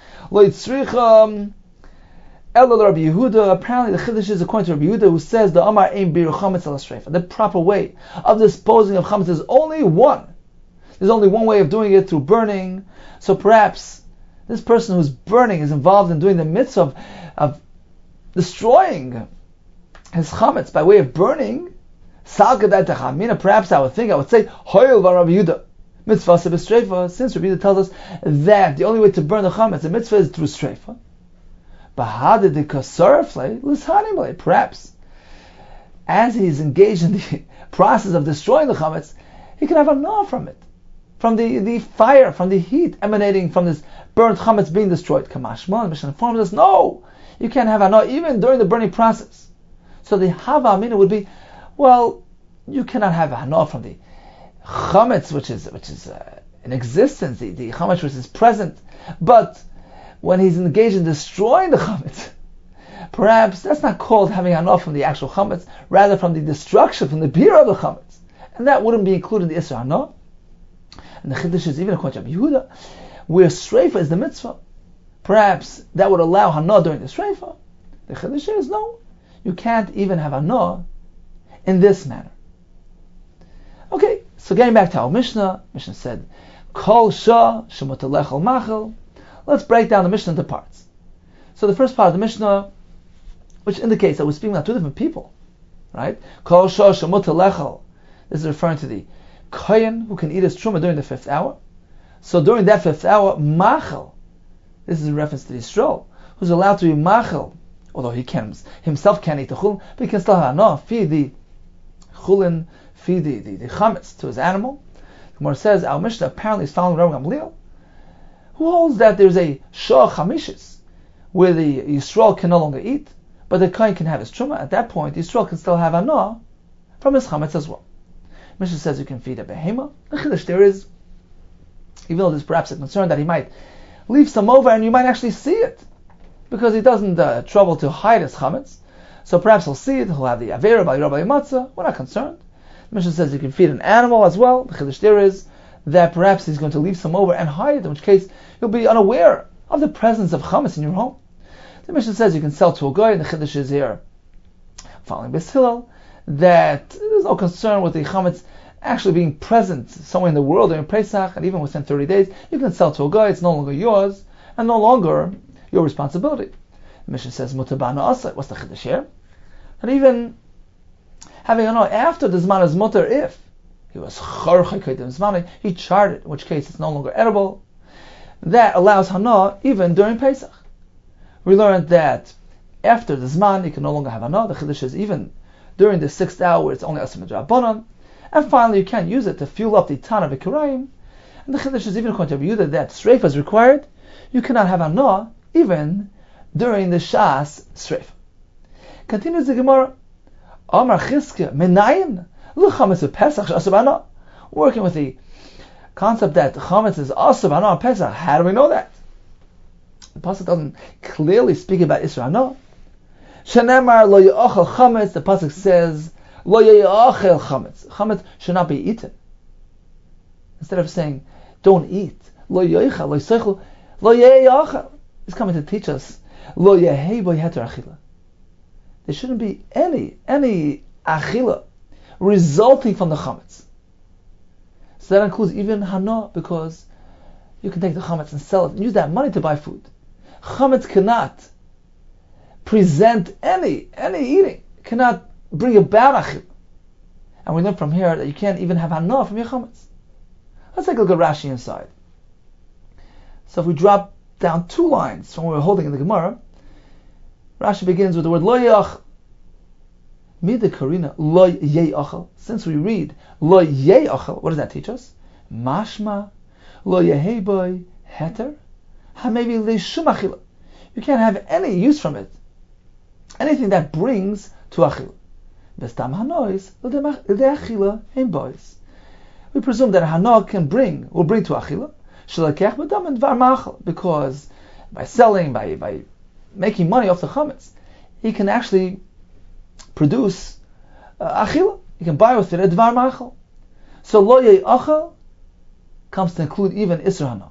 Rabbi Yehuda, apparently the Chiddush is according to Rabbi Yehuda, who says the Amar Ein Bir Chametz Al Shreifa. The proper way of disposing of chametz is only one. There's only one way of doing it, through burning. So perhaps this person who's burning is involved in doing the mitzvah of destroying his chametz by way of burning. Perhaps I would say, Hoyel va Rabbi Yehuda, mitzvah sebestreifa, since Rabbi Yehuda tells us that the only way to burn the chametz, the mitzvah, is through streifa. Perhaps as he's engaged in the process of destroying the chametz, he can have a hana from it, from the fire, from the heat emanating from this burnt chametz being destroyed. Kamashma, the Mishnah informs us, no, you can't have a hana even during the burning process. So the hava amina would be, well, you cannot have a hana from the chametz which is in existence, the chametz which is present, but when he's engaged in destroying the chametz, perhaps that's not called having hana from the actual chametz, rather from the destruction, from the beer of the chametz, and that wouldn't be included in the Isser hana. And the Chiddush is even according to Rabbi Yehuda, where streifa is the mitzvah, perhaps that would allow hana during the streifa. The Chiddush is, no, you can't even have hana in this manner. Okay, so getting back to our Mishnah said, Kol shah shemutalech al machel Let's break down the Mishnah into parts. So the first part of the Mishnah, which indicates that we're speaking about two different people, right? Kol shosha mutar lechal. This is referring to the kohen who can eat his truma during the 5th hour. So during that 5th hour, machal. This is in reference to the Yisrael, who's allowed to be machal, although he himself can't eat the chulin, but he can still have no, feed the chulin, feed the chametz to his animal. The Gemara says our Mishnah apparently is following Rabbi Gamliel, who holds that there's a shah chamishis where the Yisrael can no longer eat, but the kohen can have his truma. At that point, the Yisrael can still have anah from his chametz as well. Mishnah says you can feed a behema. The chiddush there is, even though there's perhaps a concern that he might leave some over and you might actually see it, because he doesn't trouble to hide his chametz. So perhaps he'll see it, he'll have the avera by Rabbi Matzah. We're not concerned. The Mishnah says you can feed an animal as well. The chiddush there is that perhaps he's going to leave some over and hide it, in which case you'll be unaware of the presence of chametz in your home. The Mishnah says you can sell to a guy, and the chiddush is here, following Beis Hillel, that there's no concern with the chametz actually being present somewhere in the world during Pesach, and even within 30 days, you can sell to a guy. It's no longer yours, and no longer your responsibility. The Mishnah says, mutar ba'ana asa. What's the chiddush here? And even having a no after the zman is mutar, if he was chorchai kaidim zmani, he charted, in which case it's no longer edible. That allows hana even during Pesach. We learned that after the zman, you can no longer have hana. The chiddush is even during the 6th hour, it's only asur midrabanan. And finally, you can't use it to fuel up the Tana v'Kirayim. And the chiddush is even according to Yehuda that sreifa is required. You cannot have anah even during the Shas sreifa. Continues the Gemara. Amar Chizkiya menayin l'chametz v'Pesach she'asur b'anah. Working with the concept that chametz is asur b'anah on Pesach. How do we know that? The pasuk doesn't clearly speak about Isra anah. Shenemar lo ya'achal chametz. The pasuk says lo ya'achal chametz. Chametz should not be eaten. Instead of saying don't eat, lo ya'achal, lo ya'achal, lo ya'achal. He's coming to teach us lo yahei bo heter achila. There shouldn't be any achila resulting from the chametz. So that includes even hana, because you can take the chametz and sell it and use that money to buy food. Chametz cannot present any eating, cannot bring about achila. And we learn from here that you can't even have hana from your chametz. Let's take a look at Rashi inside. So if we drop down 2 lines from where we're holding in the Gemara, Rashi begins with the word lo yach. Mida karina lo ye'achal. Since we read lo ye'achal, what does that teach us? Mashma lo yeheboy heter hamevi leishum achila. You can't have any use from it, anything that brings to achila. Bestam hanois l'de'achila ein bois. We presume that hana will bring to achila. Shalakech b'dam and dvar machal, because by selling, by making money off the chametz, he can actually produce achila. He can buy with it a dvar machal. So lo ye'achal comes to include even isra hana.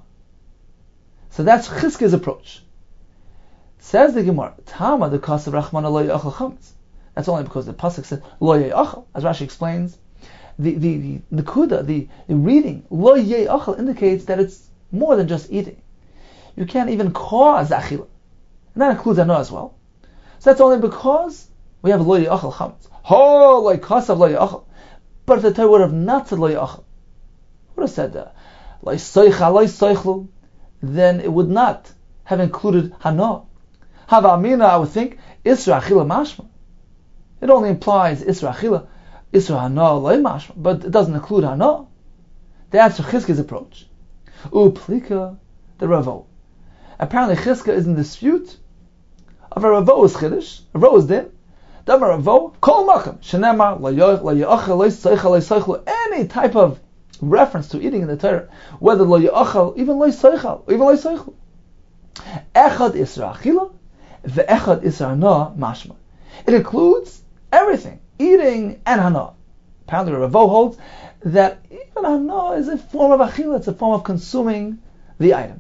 So that's Chizkiya's approach. Says the Gemara, Tama the kasav rachmana lo ye'achal chametz. That's only because the pasuk said lo ye'achal. As Rashi explains, the nekuda, the reading lo ye'achal indicates that it's more than just eating. You can't even cause achila, and that includes hana as well. So that's only because we have lo ye'achal chametz. Ho lo kasav lo ye'achal. But if the Torah would have not said lo ye'achal, would have said lo soichlu, then it would not have included hana. Hava amina, I would think isra achila mashma. It only implies isra achila, isra hana lo mashma, but it doesn't include hana. That's Chizkiya's approach. Uplika the Ravo. Apparently Chizkiya is in dispute of a Ravo's chiddush. Ravo's din. Damar Ravo kol makam shenema lo yachal lo soichal lo soichlu. Any type of reference to eating in the Torah, whether lo yachal, even lo soichal, even lo soichlu. Echad isra achila, ve'echad isra hana mashma. It includes everything, eating and hana. Apparently Ravo holds that even hana is a form of achila, it's a form of consuming the item.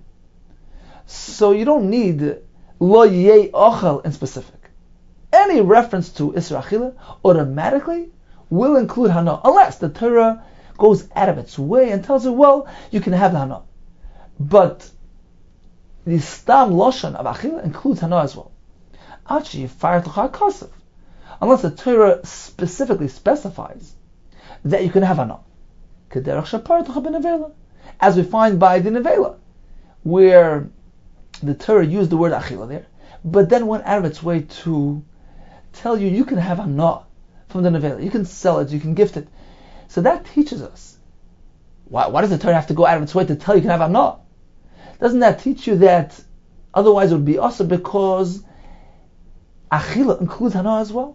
So you don't need lo ye'achal in specific. Any reference to isra achila automatically will include hana, unless the Torah goes out of its way and tells you, well, you can have the hana. But the stam loshan of achila includes hana as well. Unless the Torah specifically specifies that you can have hana. As we find by the nevela, where the Torah used the word achila there, but then went out of its way to tell you can have hana from the nevela. You can sell it, you can gift it. So that teaches us. Why does the Torah have to go out of its way to tell you can have hana? Doesn't that teach you that otherwise it would be also because achila includes hana as well?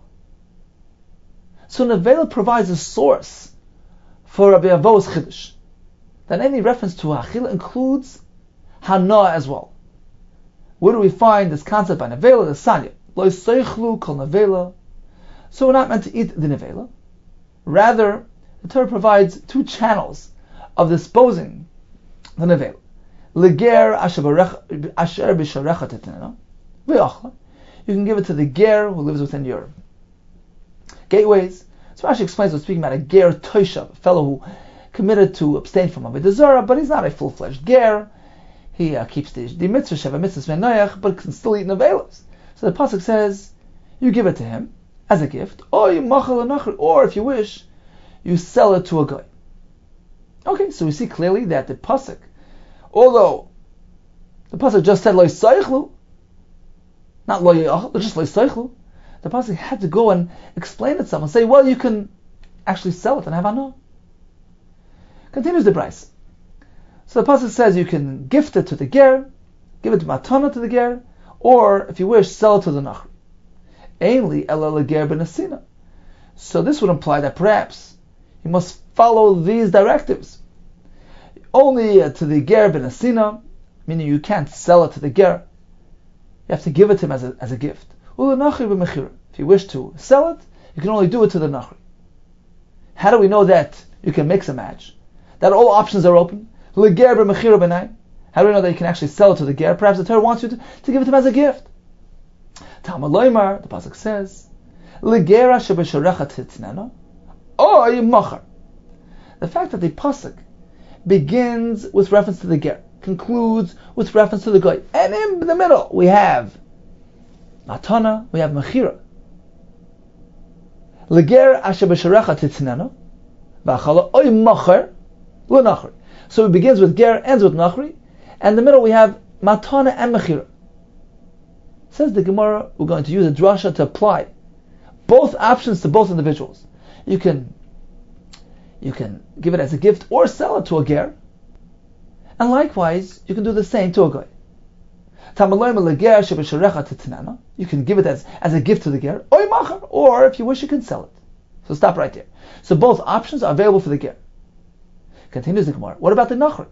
So nevela provides a source for Rabbi Avo's chiddush, that any reference to achila includes hana as well. Where do we find this concept by nevela? The sanya lo seichlu kol nevela. So we're not meant to eat the nevela. Rather, the Torah provides two channels of disposing the nevela. Leger asher b'sharecha tetnena v'achla. You can give it to the ger who lives within your gateways. So Rashi explains we're speaking about a ger toishav, a fellow who committed to abstain from avodah zarah, but he's not a full-fledged ger. He keeps the mitzvah sheva mitzvahs v'noyach, but can still eat nevelos. So the pasuk says, you give it to him as a gift, or you machal anachri, or if you wish, you sell it to a guy. Okay, so we see clearly that the pasuk, although the pasuk just said lo yisaychlu, not lo yachal, just lo yisaychlu, the pasuk had to go and explain itself and say, well, you can actually sell it and have hana. Continues the brayso. So the pasuk says you can gift it to the ger, give it to matana to the ger, or if you wish, sell it to the nachri. Ainli ela leger benasina. So this would imply that perhaps you must follow these directives. Only to the ger benasina, meaning you can't sell it to the ger. You have to give it to him as a gift. If you wish to sell it, you can only do it to the nachri. How do we know that you can mix a match? That all options are open? How do we know that you can actually sell it to the ger? Perhaps the Torah wants you to give it to him as a gift. Talmud Loimar, the pasuk says, the fact that the pasuk begins with reference to the ger, concludes with reference to the goy, and in the middle we have matana, we have mechira. Leger asher b'sharecha titznana, v'achala oy macher l'nachri. So it begins with ger, ends with nachri, and in the middle we have matana and mechira. Says the Gemara, we're going to use a drasha to apply both options to both individuals. You can give it as a gift or sell it to a ger, and likewise you can do the same to a goy. You can give it as a gift to the ger, or if you wish you can sell it. So stop right there. So both options are available for the ger. Continues the Gemara. What about the nachri?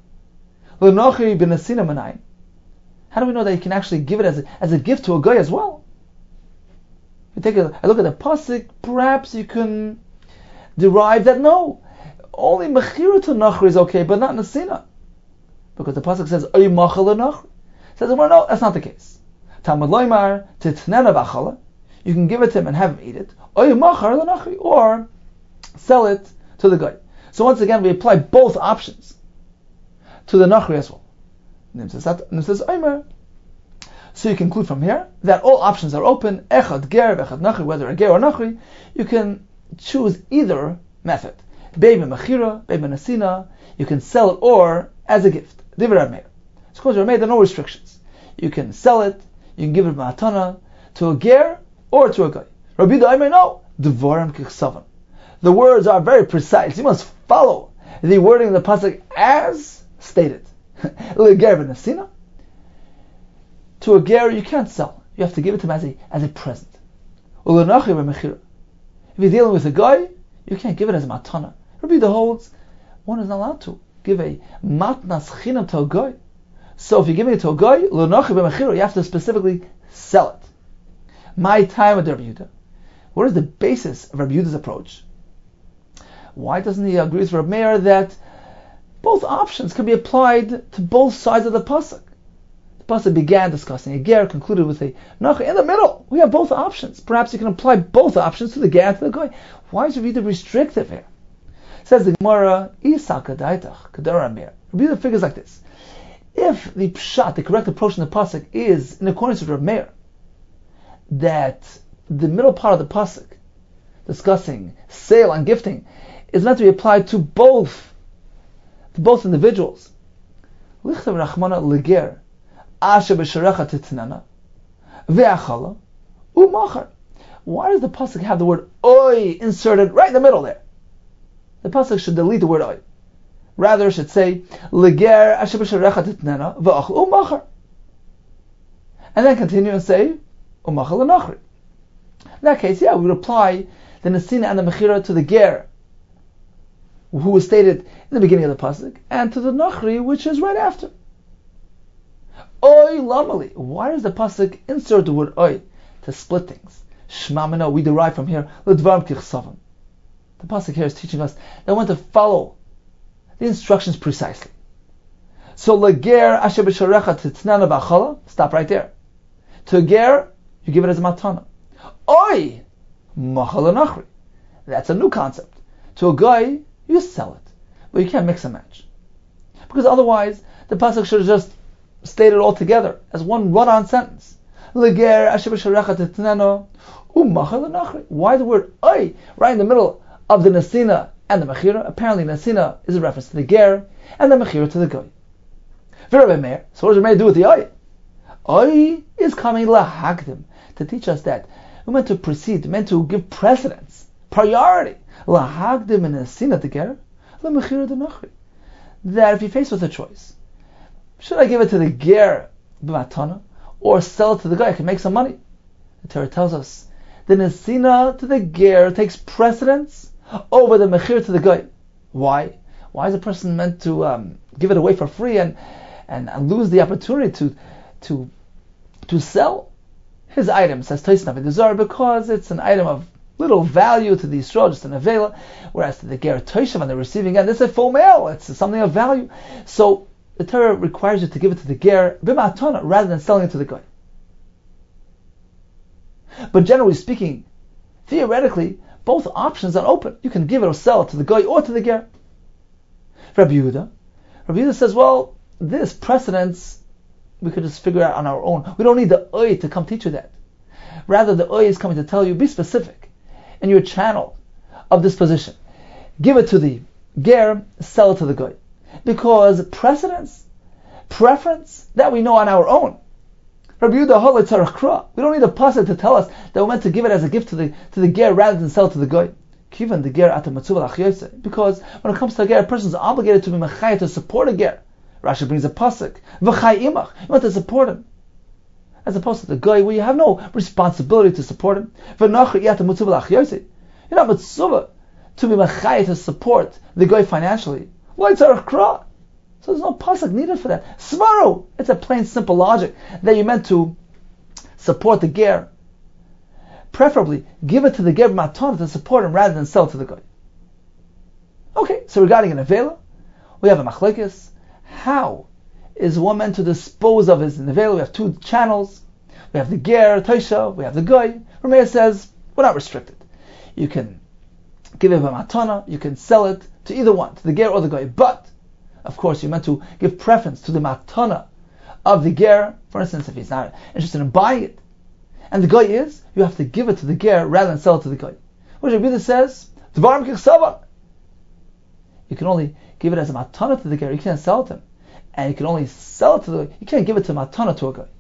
How do we know that you can actually give it as a gift to a guy as well? If you take a look at the pasuk, perhaps you can derive that no, only mechira to nachri is okay, but not nasina, because the pasuk says oy machal nachri. Says well, no, that's not the case. Talmud loymar titnena v'achala, you can give it to him and have him eat it, oy machar nachri, or sell it to the guy. So once again, we apply both options to the nachri as well. So you conclude from here that all options are open. Echad ger, echad nachri, whether a ger or nachri, you can choose either method. Bebe mechira, bebe nasina, you can sell it or as a gift. Divrei Rav Meir. Of course, Rav Meir, there are no restrictions. You can sell it, you can give it matana to a ger or to a guy. Rabbi Yehuda, no, dvarim kichsavan. The words are very precise. You must follow the wording of the pasuk as stated. To a ger you can't sell. You have to give it to him as a present. If you're dealing with a guy, you can't give it as a matana. Rabbi Yehuda holds one is not allowed to give a matnas chinam to a guy. So if you're giving it to a guy, you have to specifically sell it. My time with Rabbi Yehuda. What is the basis of Rabbi Yehuda's approach? Why doesn't he agree with Rabbi Meir that both options can be applied to both sides of the pasuk? The pasuk began discussing a ger, concluded with a nachri. In the middle, we have both options. Perhaps you can apply both options to the ger and to the goy. Why is Rabbi Yehuda restrictive here? Says the Gemara, Isaka daitach kadar Rabbi Yehuda figures like this: If the pshat, the correct approach in the pasuk, is in accordance with Rav Meir, that the middle part of the pasuk, discussing sale and gifting, is meant to be applied to both individuals. Lichtav rachmana leger, asher b'sharecha titnana, ve'achala, u'machar. Why does the pasuk have the word oy inserted right in the middle there? The pasuk should delete the word oy. Rather, it should say leger asher b'sharecha titnana, ve'achal u'machar. And then continue and say u'machal l'nachri. In that case, we would apply the nesina and the mechira to the ger, who was stated in the beginning of the pasuk, and to the nachri, which is right after. Oy lamali. Why does the pasuk insert the word oy to split things? Shma mino, we derive from here l'dvarim kichsavam. The pasuk here is teaching us that we want to follow the instructions precisely. So leger asher b'sharecha titnana v'achala. Stop right there. To a ger, you give it as a matana. Oy machal nachri. That's a new concept. To a guy, you sell it, but you can't mix and match, because otherwise the pasuk should have just stated it all together as one run-on sentence. Leger asher b'sharecha titnana u'machal nachri. Why the word oy right in the middle of the nesina and the mechira? Apparently, nesina is a reference to the ger, and the mechira to the guy. V'Rabbi Meir. So what does Rabbi Meir do with the oy? Oy is coming lahagdim, to teach us that we're meant to proceed, meant to give precedence, priority. Lahagdim in nesina the ger, lemechira the nachri. That if you're faced with a choice, should I give it to the ger b'matana or sell it to the guy? I can make some money. The Torah tells us the nesina to the ger takes precedence over the mechir to the guy. Why? Why is a person meant to give it away for free and lose the opportunity to sell his item? Says Tosfos Naveh, because it's an item of little value to the Yisrael, just an avela, whereas to the ger toshav on the receiving end, it's a full meal, it's something of value. So the Torah requires you to give it to the ger b'matana rather than selling it to the guy. But generally speaking, theoretically, both options are open. You can give it or sell it to the guy or to the ger. Rabbi Yehuda says, well, this precedence we could just figure out on our own. We don't need the oy to come teach you that. Rather, the oy is coming to tell you, be specific in your channel of disposition. Give it to the ger, sell it to the guy. Because preference, that we know on our own. Rabbi Yehuda, we don't need a pasuk to tell us that we're meant to give it as a gift to the ger rather than sell it to the guy. Because when it comes to a ger, a person is obligated to be mechayah to support a ger. Rashi brings a pasuk, v'chai imach. You want to support him, as opposed to the guy where you have no responsibility to support him. You're not mitzvah to be mechayah to support the guy financially. So there's no pasuk needed for that. Svaru, it's a plain simple logic that you're meant to support the ger. Preferably, give it to the ger matana to support him rather than sell it to the guy. Okay, so regarding an avela, we have a machlekes. How is one meant to dispose of his nevela? We have two channels. We have the ger, toshav, we have the guy. Rameir says, we're not restricted. You can give it a matana, you can sell it to either one, to the ger or the guy. But, of course, you're meant to give preference to the matana of the ger. For instance, if he's not interested in buying it, and the guy is, you have to give it to the ger rather than sell it to the guy. What Rabbi Yehuda says, dvarim kichsavan. You can only give it as a matana to the ger, you can't sell it to him. And you can only sell it to the guy, you can't give it to matana to a guy.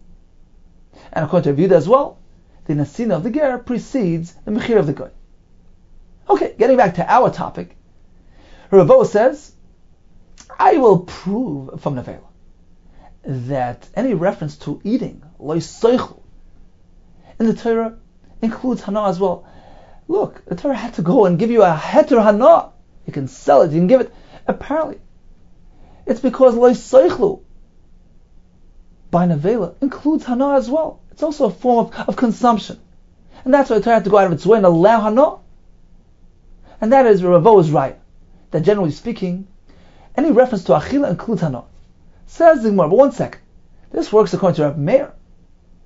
And according to Rabbi Yehuda as well, the nesina of the ger precedes the mechir of the guy. Okay, getting back to our topic, Ravo says, I will prove from Nevela that any reference to eating, lo yiseichel, in the Torah includes hana as well. Look, the Torah had to go and give you a heter hana. You can sell it, you can give it. Apparently, it's because lo yiseichlu by Nevela includes hana as well. It's also a form of consumption. And that's why the Torah had to go out of its way and allow hana. And that is where Ravo is right. That generally speaking, any reference to achila includes hana. Says the Gemara, but 1 second. This works according to Rabbi Meir,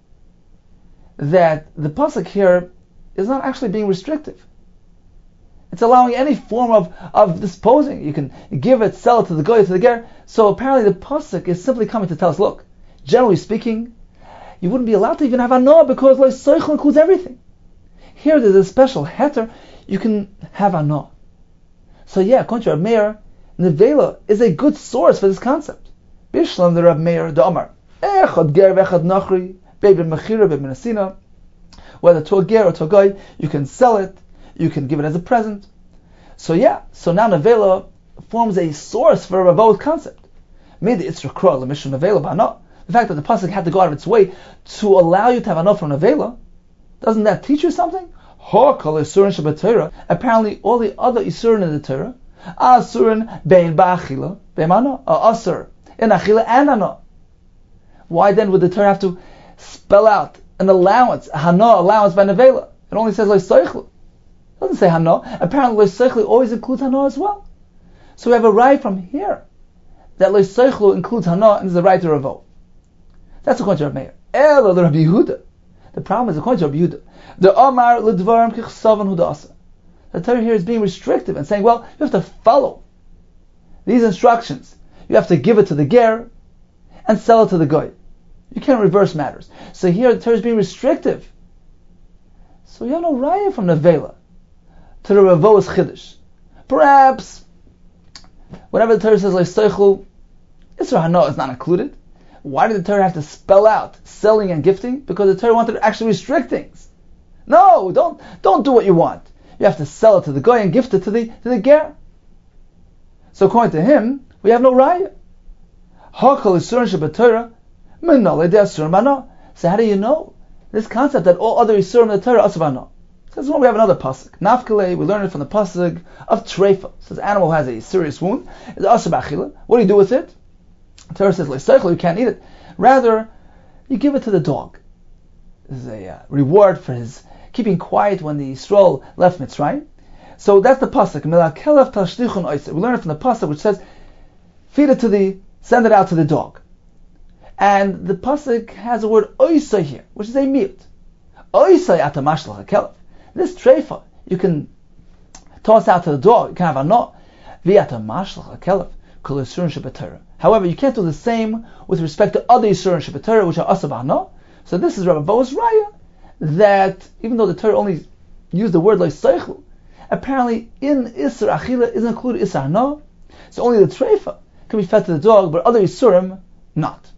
that the pasuk here is not actually being restrictive. It's allowing any form of disposing. You can give it, sell it to the goy, to the ger. So apparently the pasuk is simply coming to tell us, look, generally speaking, you wouldn't be allowed to even have anah because lo soichel includes everything. Here there's a special heter, you can have anah. So yeah, according to Reb Meir, nevela is a good source for this concept. Bishlam the Reb Meir, the Amar, echad ger vechad nachri, beibin mechira, beibin asina, whether to a ger or to a goy, you can sell it, you can give it as a present. So yeah, so now nevela forms a source for a Ravo's concept. Maybe it's rekra l'mishum nevela b'anah. The fact that the pasuk had to go out of its way to allow you to have anah from nevela, doesn't that teach you something? Apparently all the other isurin in the Torah, asurin bein ba'achila, bein anah, are asur in achila and anah. Why then would the Torah have to spell out an allowance, a hana allowance by nevela? It only says lo soichlu. It doesn't say hana. Apparently lo soichlu always includes hana as well. So we have a right from here that lo soichlu includes hana and is the right to revolt. That's according to Reb Meir. Elo the Rabbi Yehuda. The problem is according to Rabbi Yehuda. The Amar l'dvarim kichsavan hu da'asa. The Torah here is being restrictive and saying, well, you have to follow these instructions. You have to give it to the ger and sell it to the goy. You can't reverse matters. So here the Torah is being restrictive. So you have no raya from nevela to the Ravo's chiddush. Perhaps whenever the Torah says leistoichel, Isra hana is not included. Why did the Torah have to spell out selling and gifting? Because the Torah wanted to actually restrict things. No, don't do what you want. You have to sell it to the goy and gift it to the ger. So according to him, we have no raya. So how do you know this concept that all other isurim in the Torah are asavana? Says when we have another pasuk. Nafkale, we learn it from the pasuk of treifa. Says animal has a serious wound. It's asabachila. What do you do with it? The Torah says leistoichel, you can't eat it. Rather, you give it to the dog. This is a reward for his keeping quiet when the Yisrael left Mitzrayim. So that's the pasuk. We learn it from the pasuk which says, send it out to the dog. And the pasuk has the word oisai here, which is a miyut. Oisai atamashlah hakelev. This treifa you can toss out to the dog. You can have anah v'atamashlah hakelev kol yisurin shebetorah. However, you can't do the same with respect to other yisurin shebetorah which are asab anah. So this is Rabbi Boaz raya that even though the Torah only used the word like seichel, apparently in Isra Achila is included Isra Hana. So only the treifa can be fed to the dog, but other Isurim not.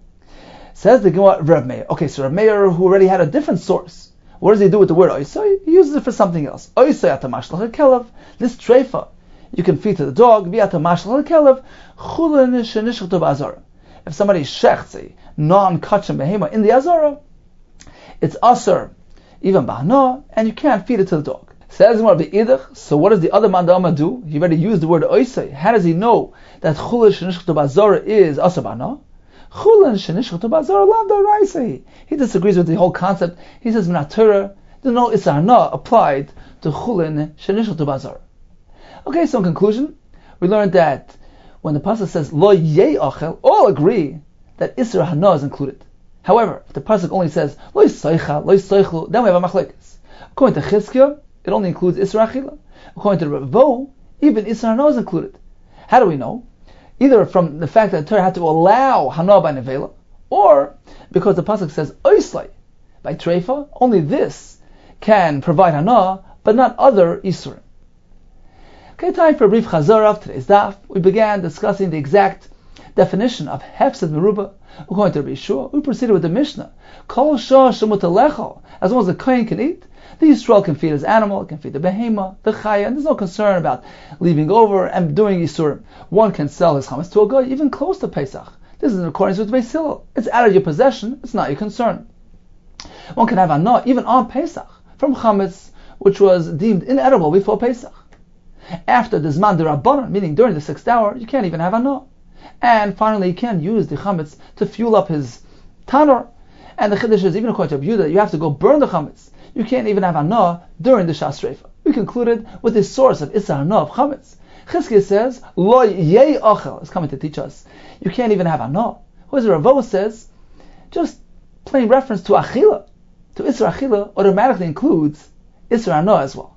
Says the Gemara Reb Meir. Okay, so Reb Meir, who already had a different source, what does he do with the word oisai? He uses it for something else. Oisai atamashlah hakelev. This treifa you can feed to the dog. V'atamashlah hakelev chulin shenishchatu ba'azara. If somebody shechts a non-kachim behema in the azara, it's asur, even ba'ana, and you can't feed it to the dog. Says more be'idach. So what does the other man da'ama do? He already used the word oisai. How does he know that chulin shenishchatu ba'azara is asur ba'ana? Chulin shenishchatu ba'azara lav da'raisai. He disagrees with the whole concept. He says Torah, there's no isarna applied to chulin shenishchatu ba'azara. Okay, so in conclusion, we learned that when the pasuk says lo yei achel, all agree that Isra Hana is included. However, if the pasuk only says lo yisaycha, lo yisaychlu, then we have a machlekes. According to Chizkiah, it only includes Isra Achila. According to Ravo, even Isra Hana is included. How do we know? Either from the fact that the Torah had to allow Hana by nevela, or because the pasuk says oislay by treifa, only this can provide Hana, but not other Isurim. Okay, time for a brief chazara of today's daf. We began discussing the exact definition of hefsed meruba. According to Rabbi Yeshua, we proceeded with the Mishnah. Kol shah shemutalechal. As long as the kohen can eat, the Yisrael can feed his animal, can feed the behema, the chaya, and there's no concern about leaving over and doing Yisurim. One can sell his chametz to a guy even close to Pesach. This is in accordance with Beis Hillel. It's out of your possession, it's not your concern. One can have anah even on Pesach from chametz, which was deemed inedible before Pesach. After the Zman D'Rabbanan, meaning during the 6th hour, you can't even have anah. And finally, you can use the chametz to fuel up his tanur. And the chiddush is, even according to Yehuda, you have to go burn the chametz. You can't even have anah during the Shas Reifa. We concluded with the source of Isar Anah of chametz. Chizkiah says, Lo yei achel, is coming to teach us. You can't even have anah. Whereas Ravo says, just plain reference to achila, to Isra Achila, automatically includes Isra Anah as well.